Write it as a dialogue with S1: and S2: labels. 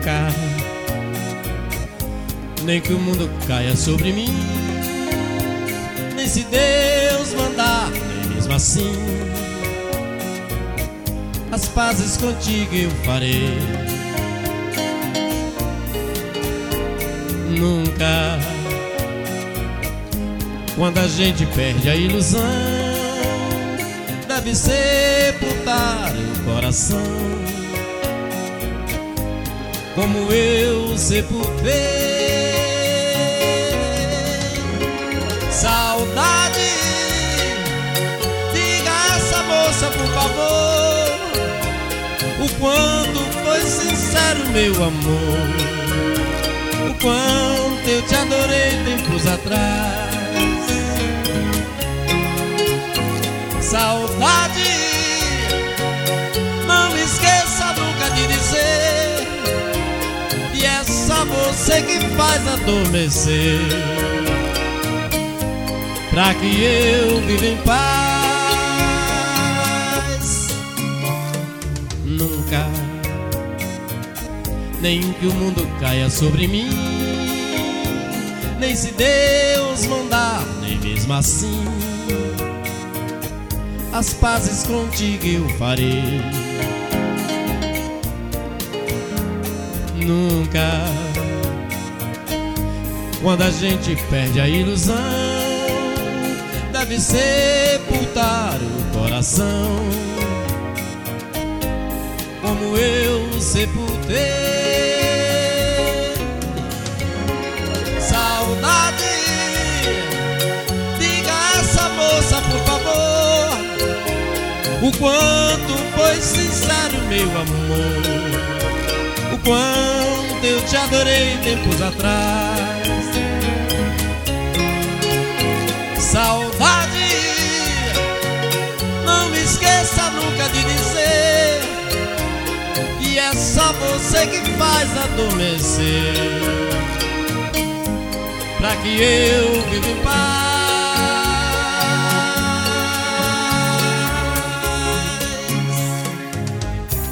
S1: Nunca, nem que o mundo caia sobre mim, nem se Deus mandar, nem mesmo assim, as pazes contigo eu farei. Nunca, quando a gente perde a ilusão, deve sepultar o coração, como eu sepultei. Saudade, diga a essa moça por favor o quanto foi sincero meu amor, o quanto eu te adorei tempos atrás. Saudade, não esqueça nunca de dizer que é só você que faz adormecer, pra que eu viva em paz. Nunca, nem que o mundo caia sobre mim, nem se Deus mandar, nem mesmo assim, as pazes contigo eu farei. Nunca, quando a gente perde a ilusão, deve sepultar o coração, como eu sepultei. Saudade, diga a essa moça por favor o quanto foi sincero meu amor, o quanto eu te adorei tempos atrás. Saudade, não esqueça nunca de dizer que é só você que faz adormecer, pra que eu viva em paz.